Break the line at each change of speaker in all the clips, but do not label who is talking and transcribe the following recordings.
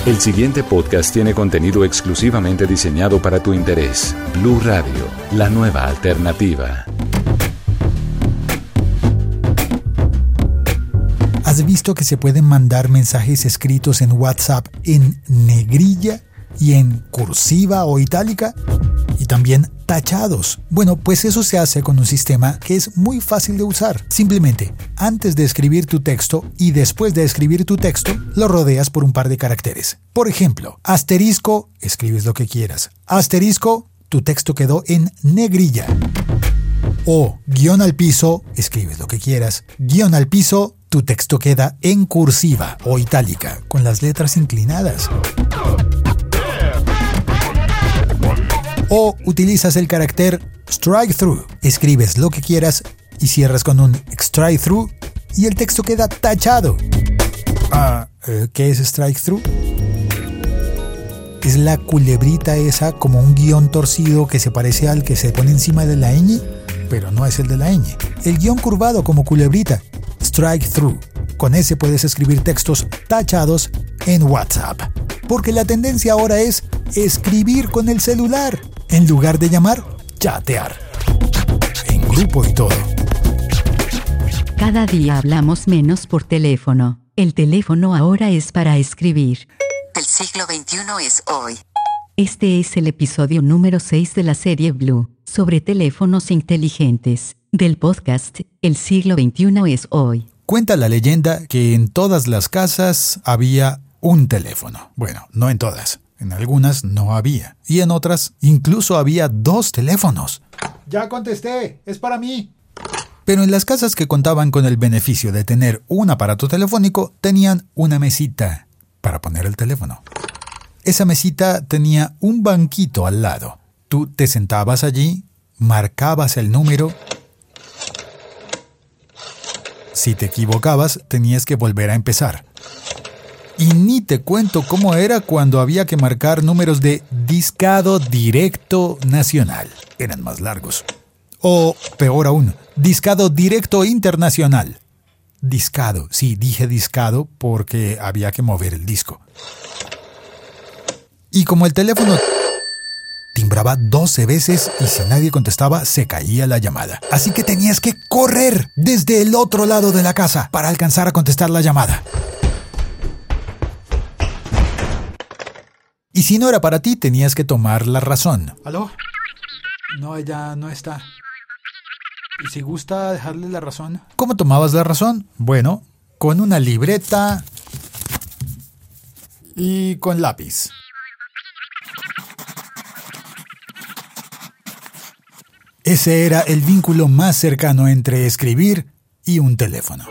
El siguiente podcast tiene contenido exclusivamente diseñado para tu interés. Blu Radio, la nueva alternativa.
¿Has visto que se pueden mandar mensajes escritos en WhatsApp en negrilla y en cursiva o itálica? Y también tachados. Bueno, pues eso se hace con un sistema que es muy fácil de usar. Simplemente, antes de escribir tu texto y después de escribir tu texto, lo rodeas por un par de caracteres. Por ejemplo, asterisco, escribes lo que quieras. Asterisco, tu texto quedó en negrilla. O guión al piso, escribes lo que quieras. Guión al piso, tu texto queda en cursiva o itálica, con las letras inclinadas. O utilizas el carácter strike through. Escribes lo que quieras y cierras con un strike through y el texto queda tachado. ¿Qué es strike through? Es la culebrita esa, como un guión torcido que se parece al que se pone encima de la ñ, pero no es el de la ñ. El guión curvado como culebrita, strike through. Con ese puedes escribir textos tachados en WhatsApp. Porque la tendencia ahora es escribir con el celular. En lugar de llamar, chatear. En grupo y todo.
Cada día hablamos menos por teléfono. El teléfono ahora es para escribir.
El siglo XXI es hoy.
Este es el episodio número 6 de la serie Blu, sobre teléfonos inteligentes, del podcast El siglo XXI es hoy.
Cuenta la leyenda que en todas las casas había un teléfono. Bueno, no en todas. En algunas no había. Y en otras incluso había 2 teléfonos. Ya contesté, es para mí. Pero en las casas que contaban con el beneficio de tener un aparato telefónico, tenían una mesita para poner el teléfono. Esa mesita tenía un banquito al lado. Tú te sentabas allí, marcabas el número. Si te equivocabas, tenías que volver a empezar. Y ni te cuento cómo era cuando había que marcar números de discado directo nacional. Eran más largos. O, peor aún, discado directo internacional. Discado, sí, dije discado porque había que mover el disco. Y como el teléfono timbraba 12 veces y si nadie contestaba, se caía la llamada. Así que tenías que correr desde el otro lado de la casa para alcanzar a contestar la llamada. Y si no era para ti, tenías que tomar la razón. ¿Aló? No, ella no está. ¿Y si gusta dejarle la razón? ¿Cómo tomabas la razón? Bueno, con una libreta y con lápiz. Ese era el vínculo más cercano entre escribir y un teléfono.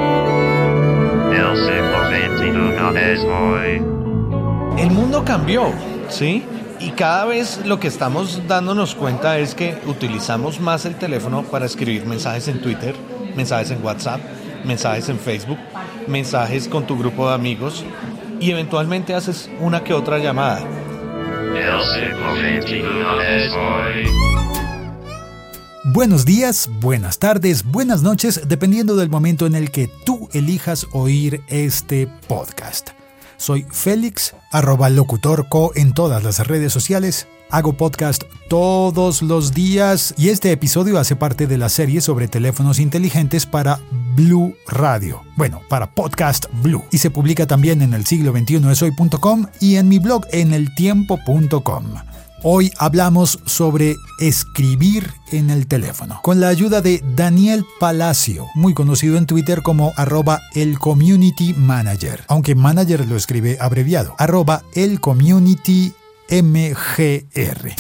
El siglo XXI es hoy.
El mundo cambió, ¿sí? Y cada vez lo que estamos dándonos cuenta es que utilizamos más el teléfono para escribir mensajes en Twitter, mensajes en WhatsApp, mensajes en Facebook, mensajes con tu grupo de amigos y eventualmente haces una que otra llamada.
El siglo XXI es hoy.
Buenos días, buenas tardes, buenas noches, dependiendo del momento en el que tú elijas oír este podcast. Soy Félix, @locutorco en todas las redes sociales. Hago podcast todos los días y este episodio hace parte de la serie sobre teléfonos inteligentes para Blu Radio. Bueno, para Podcast Blu. Y se publica también en elsiglo21eshoy.com y en mi blog en eltiempo.com. Hoy hablamos sobre escribir en el teléfono, con la ayuda de Daniel Palacio, muy conocido en Twitter como @elcommunitymanager, aunque manager lo escribe abreviado, @elcommunitymgr.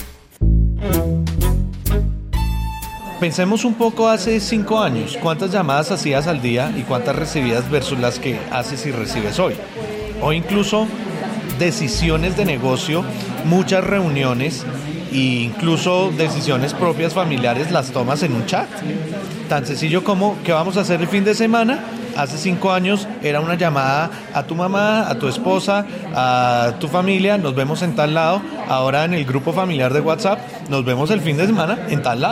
Pensemos un poco hace 5 años, ¿cuántas llamadas hacías al día y cuántas recibías versus las que haces y recibes hoy? O incluso decisiones de negocio, muchas reuniones e incluso decisiones propias familiares las tomas en un chat. Tan sencillo como ¿qué vamos a hacer el fin de semana? Hace 5 años era una llamada a tu mamá, a tu esposa, a tu familia, nos vemos en tal lado. Ahora en el grupo familiar de WhatsApp nos vemos el fin de semana en tal lado.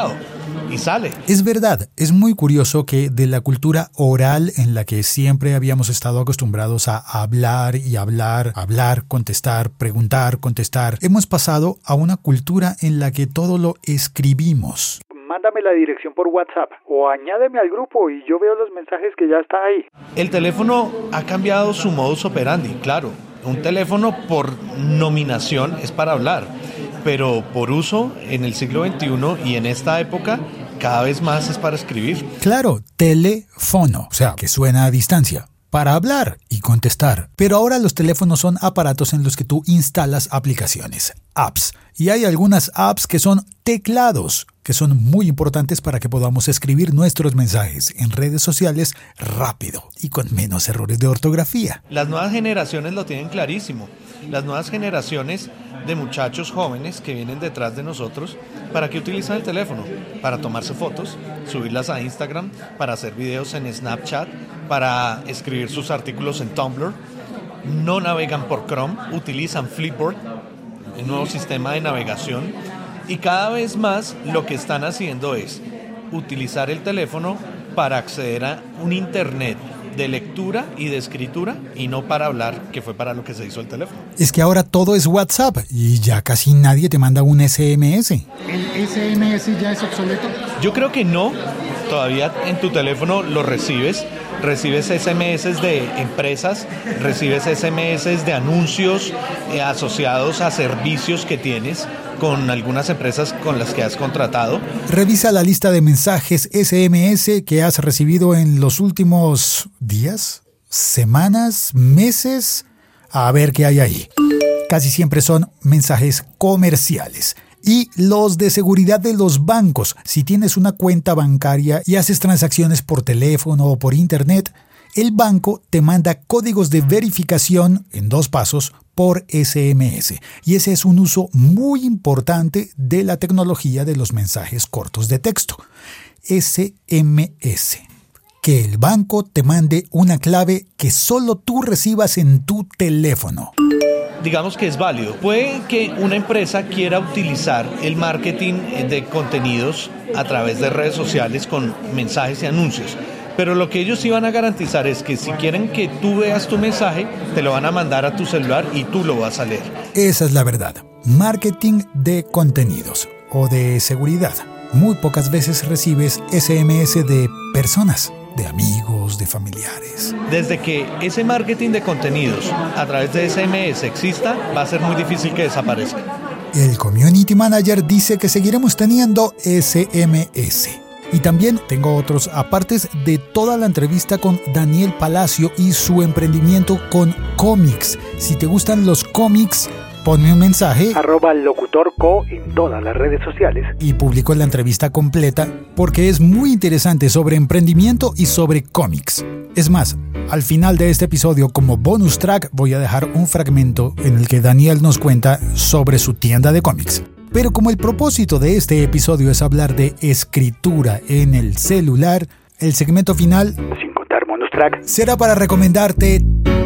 y sale.
Es verdad, es muy curioso que de la cultura oral en la que siempre habíamos estado acostumbrados a hablar y hablar, contestar, preguntar, contestar, hemos pasado a una cultura en la que todo lo escribimos.
Mándame la dirección por WhatsApp o añádeme al grupo y yo veo los mensajes que ya están ahí.
El teléfono ha cambiado su modus operandi, claro. Un teléfono por nominación es para hablar, pero por uso en el siglo XXI y en esta época cada vez más es para escribir.
Claro, teléfono, o sea, que suena a distancia, para hablar y contestar. Pero ahora los teléfonos son aparatos en los que tú instalas aplicaciones, apps. Y hay algunas apps que son teclados, que son muy importantes para que podamos escribir nuestros mensajes en redes sociales rápido y con menos errores de ortografía.
Las nuevas generaciones lo tienen clarísimo. Las nuevas generaciones de muchachos jóvenes que vienen detrás de nosotros, ¿para qué utilizan el teléfono? Para tomarse fotos, subirlas a Instagram, para hacer videos en Snapchat, para escribir sus artículos en Tumblr. No navegan por Chrome, utilizan Flipboard, el nuevo sistema de navegación, y cada vez más lo que están haciendo es utilizar el teléfono para acceder a un internet de lectura y de escritura y no para hablar, que fue para lo que se hizo el teléfono.
Es que ahora todo es WhatsApp y ya casi nadie te manda un SMS.
¿El SMS ya es obsoleto?
Yo creo que no. Todavía en tu teléfono lo recibes SMS de empresas, recibes SMS de anuncios asociados a servicios que tienes con algunas empresas con las que has contratado.
Revisa la lista de mensajes SMS que has recibido en los últimos días, semanas, meses, a ver qué hay ahí. Casi siempre son mensajes comerciales. Y los de seguridad de los bancos. Si tienes una cuenta bancaria y haces transacciones por teléfono o por internet, el banco te manda códigos de verificación en 2 pasos por SMS. Y ese es un uso muy importante de la tecnología de los mensajes cortos de texto. SMS. Que el banco te mande una clave que solo tú recibas en tu teléfono.
Digamos que es válido. Puede que una empresa quiera utilizar el marketing de contenidos a través de redes sociales con mensajes y anuncios, pero lo que ellos sí van a garantizar es que si quieren que tú veas tu mensaje, te lo van a mandar a tu celular y tú lo vas a leer.
Esa es la verdad. Marketing de contenidos o de seguridad. Muy pocas veces recibes SMS de personas, de amigos, de familiares.
Desde que ese marketing de contenidos a través de SMS exista, va a ser muy difícil que desaparezca.
El Community Manager dice que seguiremos teniendo SMS. Y también tengo otros apartes de toda la entrevista con Daniel Palacio y su emprendimiento con cómics. Si te gustan los cómics, ponme un mensaje
@locutorco en todas las redes sociales
y publico la entrevista completa porque es muy interesante sobre emprendimiento y sobre cómics. Es más, al final de este episodio como bonus track voy a dejar un fragmento en el que Daniel nos cuenta sobre su tienda de cómics. Pero como el propósito de este episodio es hablar de escritura en el celular, el segmento final,
sin contar bonus track,
será para recomendarte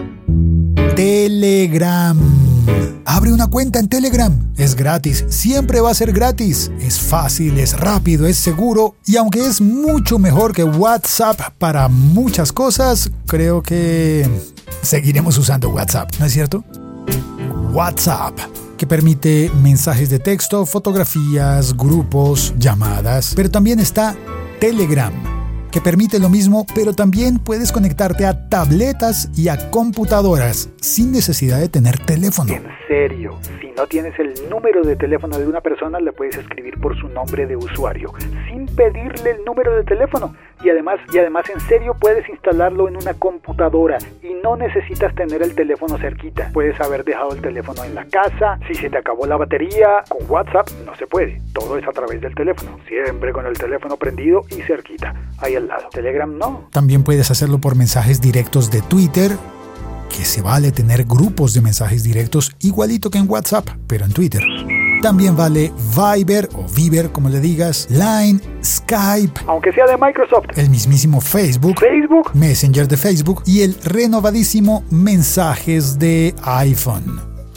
Telegram. Abre una cuenta en Telegram. Es gratis, siempre va a ser gratis. Es fácil, es rápido, es seguro. Y aunque es mucho mejor que WhatsApp para muchas cosas, creo que seguiremos usando WhatsApp, ¿no es cierto? WhatsApp, que permite mensajes de texto, fotografías, grupos, llamadas. Pero también está Telegram, que permite lo mismo, pero también puedes conectarte a tabletas y a computadoras sin necesidad de tener teléfono.
En serio, si no tienes el número de teléfono de una persona, le puedes escribir por su nombre de usuario, sin pedirle el número de teléfono. Y además en serio puedes instalarlo en una computadora y no necesitas tener el teléfono cerquita. Puedes haber dejado el teléfono en la casa, si se te acabó la batería, con WhatsApp no se puede. Todo es a través del teléfono, siempre con el teléfono prendido y cerquita, ahí al lado. Telegram no.
También puedes hacerlo por mensajes directos de Twitter, que se vale tener grupos de mensajes directos igualito que en WhatsApp, pero en Twitter. También vale Viber o Viber, como le digas, Line, Skype,
aunque sea de Microsoft,
el mismísimo Facebook, Messenger de Facebook y el renovadísimo Mensajes de iPhone.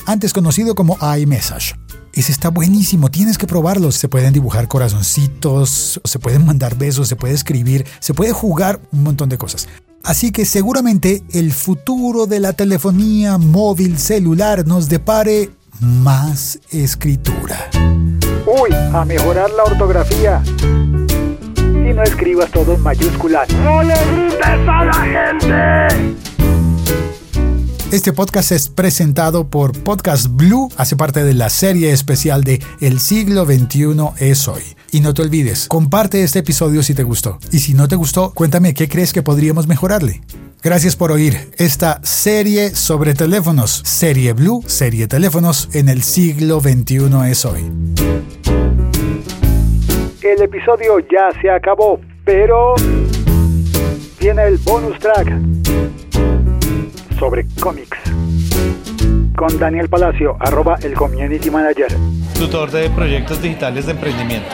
antes conocido como iMessage. Ese está buenísimo, tienes que probarlo. Se pueden dibujar corazoncitos, se pueden mandar besos, se puede escribir, se puede jugar un montón de cosas. Así que seguramente el futuro de la telefonía móvil celular nos depare más escritura.
Uy, a mejorar la ortografía. Y no escribas todo en mayúsculas. ¡No le grites a la gente!
Este podcast es presentado por Podcast Blue, hace parte de la serie especial de El siglo XXI es hoy. Y no te olvides, comparte este episodio si te gustó. Y si no te gustó, cuéntame qué crees que podríamos mejorarle. Gracias por oír esta serie sobre teléfonos. Serie Blue, serie teléfonos en el siglo XXI es hoy.
El episodio ya se acabó, pero viene el bonus track sobre cómics con Daniel Palacio, @el community manager,
tutor de proyectos digitales de emprendimiento.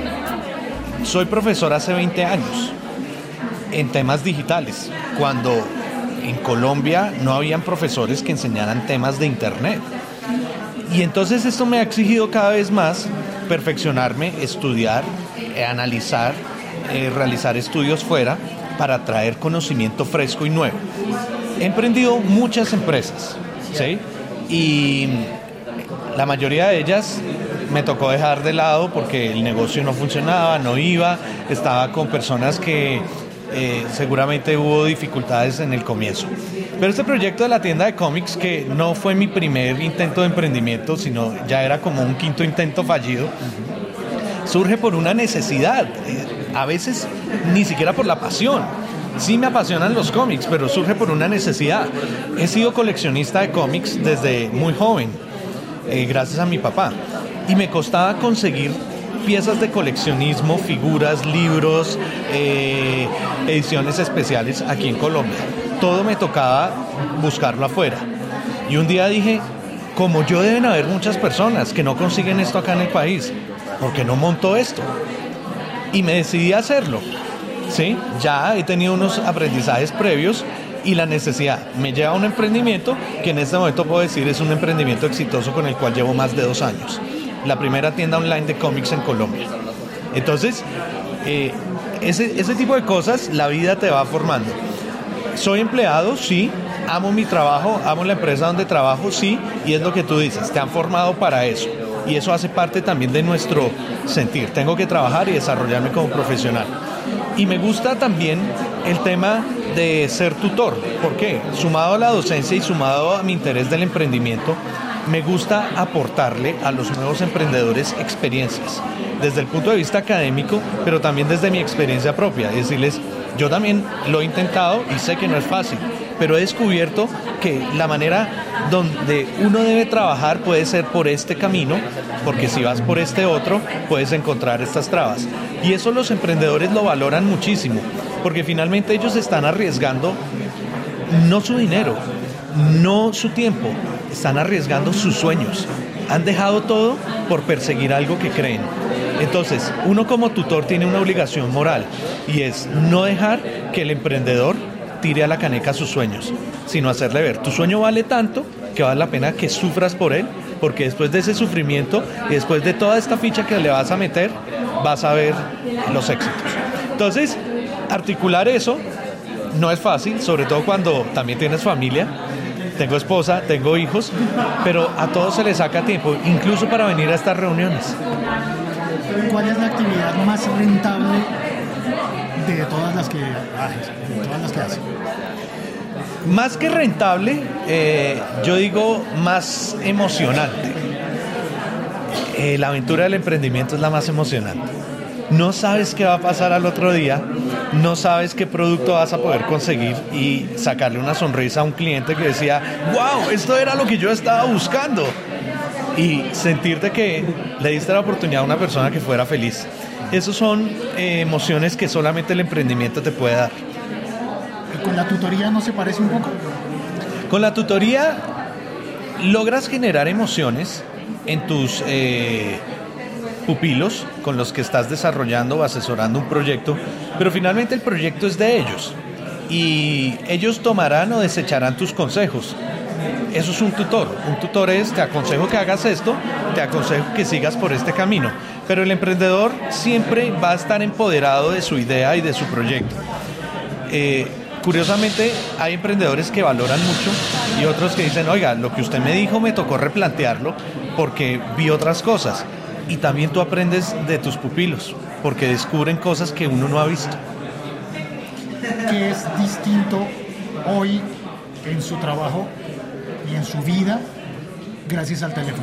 Soy profesor hace 20 años en temas digitales, cuando en Colombia no habían profesores que enseñaran temas de internet. Y entonces esto me ha exigido cada vez más perfeccionarme, estudiar, analizar, realizar estudios fuera para traer conocimiento fresco y nuevo. He emprendido muchas empresas, ¿sí? Y la mayoría de ellas me tocó dejar de lado porque el negocio no funcionaba, no iba, estaba con personas que seguramente hubo dificultades en el comienzo. Pero este proyecto de la tienda de cómics, que no fue mi primer intento de emprendimiento, sino ya era como un quinto intento fallido, surge por una necesidad, a veces ni siquiera por la pasión. Sí me apasionan los cómics, pero surge por una necesidad. He sido coleccionista de cómics desde muy joven, gracias a mi papá. Y me costaba conseguir piezas de coleccionismo, figuras, libros, ediciones especiales aquí en Colombia. Todo me tocaba buscarlo afuera. Y un día dije, como yo deben haber muchas personas que no consiguen esto acá en el país, ¿por qué no monto esto? Y me decidí a hacerlo. Sí, ya he tenido unos aprendizajes previos y la necesidad me lleva a un emprendimiento que en este momento puedo decir es un emprendimiento exitoso con el cual llevo más de 2 años. La primera tienda online de cómics en Colombia. Entonces, ese tipo de cosas la vida te va formando. Soy empleado, sí, amo mi trabajo, amo la empresa donde trabajo, sí, y es lo que tú dices, te han formado para eso. Y eso hace parte también de nuestro sentir. Tengo que trabajar y desarrollarme como profesional. Y me gusta también el tema de ser tutor. ¿Por qué? Sumado a la docencia y sumado a mi interés del emprendimiento, me gusta aportarle a los nuevos emprendedores experiencias. Desde el punto de vista académico, pero también desde mi experiencia propia. Y decirles, yo también lo he intentado y sé que no es fácil, pero he descubierto que la manera donde uno debe trabajar puede ser por este camino, porque si vas por este otro, puedes encontrar estas trabas. Y eso los emprendedores lo valoran muchísimo, porque finalmente ellos están arriesgando no su dinero, no su tiempo, están arriesgando sus sueños. Han dejado todo por perseguir algo que creen. Entonces, uno como tutor tiene una obligación moral, y es no dejar que el emprendedor tire a la caneca sus sueños, sino hacerle ver, tu sueño vale tanto que vale la pena que sufras por él, porque después de ese sufrimiento y después de toda esta ficha que le vas a meter, vas a ver los éxitos. Entonces, articular eso no es fácil, sobre todo cuando también tienes familia. Tengo esposa, tengo hijos, pero a todos se les saca tiempo, incluso para venir a estas reuniones.
¿Cuál es la actividad más rentable de todas las que haces?
Más que rentable, yo digo más emocionante. La aventura del emprendimiento es la más emocionante. No sabes qué va a pasar al otro día, no sabes qué producto vas a poder conseguir y sacarle una sonrisa a un cliente que decía, wow, esto era lo que yo estaba buscando. Y sentirte que le diste la oportunidad a una persona que fuera feliz. Esas son emociones que solamente el emprendimiento te puede dar.
¿Y con la tutoría no se parece un poco?
Con la tutoría logras generar emociones en tus pupilos con los que estás desarrollando o asesorando un proyecto, pero finalmente el proyecto es de ellos y ellos tomarán o desecharán tus consejos. eso es un tutor. Un tutor es, te aconsejo que hagas esto, te aconsejo que sigas por este camino. Pero el emprendedor siempre va a estar empoderado de su idea y de su proyecto. Curiosamente, hay emprendedores que valoran mucho y otros que dicen, oiga, lo que usted me dijo me tocó replantearlo porque vi otras cosas. Y también tú aprendes de tus pupilos, porque descubren cosas que uno no ha visto.
¿Qué es distinto hoy en su trabajo y en su vida gracias al teléfono?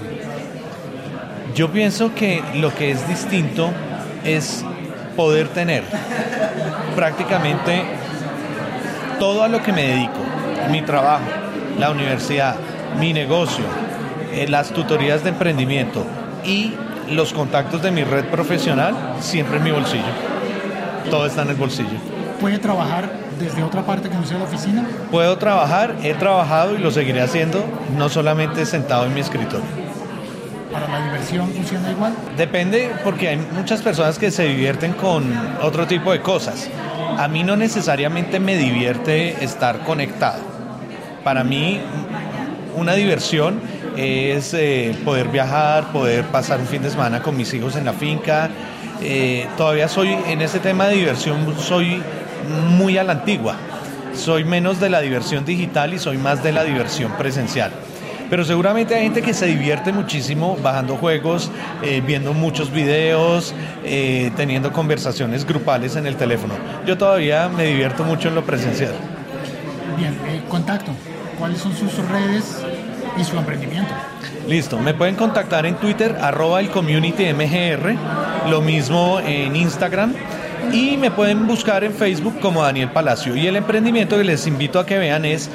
Yo pienso que lo que es distinto es poder tener prácticamente todo a lo que me dedico, mi trabajo, la universidad, mi negocio, las tutorías de emprendimiento y los contactos de mi red profesional siempre en mi bolsillo. Todo está en el bolsillo.
¿Puede trabajar desde otra parte que no sea la oficina?
Puedo trabajar, he trabajado y lo seguiré haciendo, no solamente sentado en mi escritorio.
¿Para la diversión funciona igual?
Depende, porque hay muchas personas que se divierten con otro tipo de cosas. A mí no necesariamente me divierte estar conectado. Para mí, una diversión es poder viajar, poder pasar un fin de semana con mis hijos en la finca. Todavía soy, en ese tema de diversión, soy muy a la antigua. Soy menos de la diversión digital y soy más de la diversión presencial. Pero seguramente hay gente que se divierte muchísimo bajando juegos, viendo muchos videos, teniendo conversaciones grupales en el teléfono. Yo todavía me divierto mucho en lo presencial.
Bien, contacto. ¿Cuáles son sus redes y su emprendimiento?
Listo, me pueden contactar en Twitter, @elcommunitymgr, lo mismo en Instagram. Y me pueden buscar en Facebook como Daniel Palacio. Y el emprendimiento que les invito a que vean es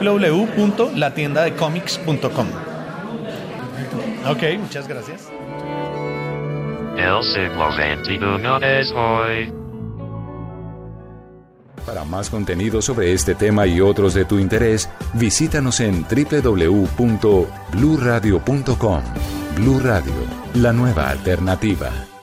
www.latiendadecomics.com. Ok, muchas gracias.
El siglo XXI es hoy.
Para más contenido sobre este tema y otros de tu interés, visítanos en www.bluradio.com. Blu Radio, la nueva alternativa.